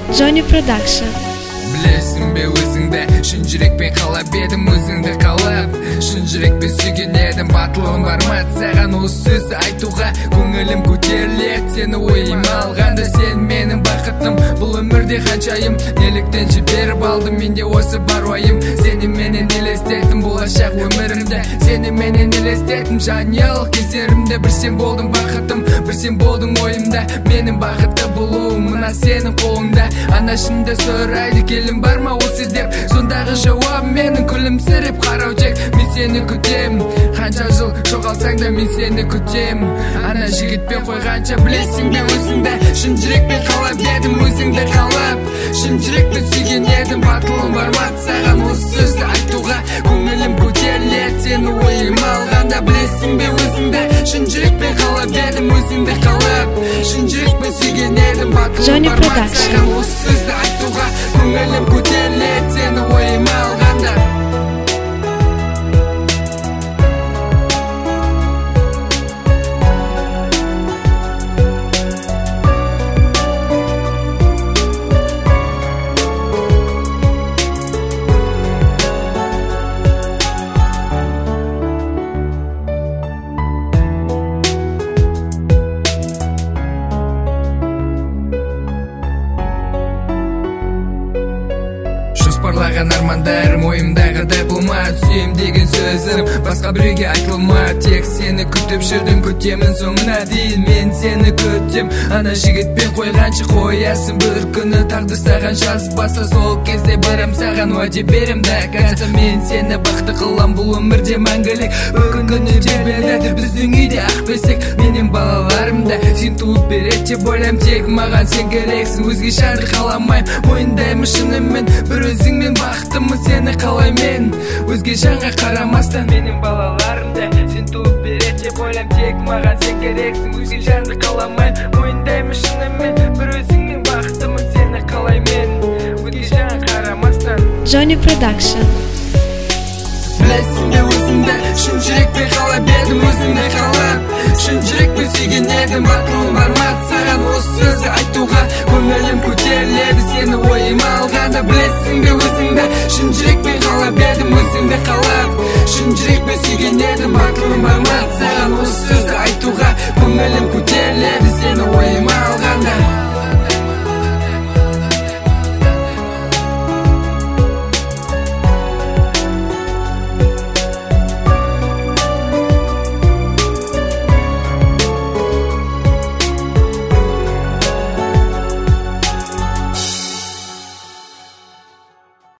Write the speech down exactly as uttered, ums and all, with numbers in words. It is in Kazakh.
Johnny Production. Білесің бе өзіңді, шын жүрекпен қалап едім өзіңді қалап. Шын жүрекпен сүйген едім, батылым бар ма саған осы сөзді айтуға. Көңілім көтеріледі, сені ойыма алғанда. Сен менің бақытым, бұл өмірде қаншайым. Неліктен жіберіп алдым, менде осы бар уайым. Сені менен елестеттім болашақ өмірімді. Сені менен елестеттім жанұялық кездерімде. Бір сен болдың бақытым, бір сен болдың ойымда. Менің бақытты болуым мына сенің қолыңда. Анашымда сұрайды келім бар ма осы деп. Сондағы жауап менің күлімсіреп қарау тек. Мен сені күтем, қанша жыл жоғалсаң да мен сені күтем. Ана жігітпен қойғанша білесің бе өзіңді. Шын жүрекпен қалап едім өзіңді қалап. Шын жүрекпен сүйген едім, батылым бар ма саған осы сөзді айтуға. Көңілім көтеріледі, сені ойыма алғанда. Білесің бе өзіңді, шын жүрекпен қалап едім өзіңді қалап. Шын жүрекпен сүйген едім, батылым бар ма саған осы сөзді айтуға. Көңілім көтеріледі, сені ойыма алғанда. Жоспарлаған армандарым ойымдағыдай болмады. Сүйем деген сөзім басқа біреуге айтылма. Тек сені күтіп жүрдім, күтемін соңына дейін. Мен сені күтем, ана жігітпен қойғанша қоясың. Бір күні тағдыр саған жазып баса, сол кезде барам саған уәде берем да. Қазір мен сені бақытты қылам, бұл өмірде мәңгілік. Күні жебеді біздің үйде ақбесек. Менің балаларым да сен туып береді деп ойлайм. Тек маған сен керексің, өзге жанды қаламайм. Мойындаймын шынымен бір өзіңмен бақыттымын, сені қалаймен. Өзге жанға қарамастан менің балаларым да сен туып береді деп ойлайм. Тек маған сен керексің, өзге жанды қаламайм. Мойындаймын шынымен бір өзіңмен бақыттымын, сені қалаймен. Өзге жанға қарамастан. Johnny Production. Білесің бе өзіңді, шын жүрекпен қалап едім өзіңді қалап. Шын жүрекпен сүйген едім, батылым бар ма саған осы сөзді айтуға. Көңілім көтеріледі, сені ойыма алғанда. Білесің бе өзіңді, шын жүрекпен қалап едім өзіңді қалап. Шын жүрекпен сүйген едім, батылым бар ма саған осы сөзді айтуға. Көңілім көтеріледі,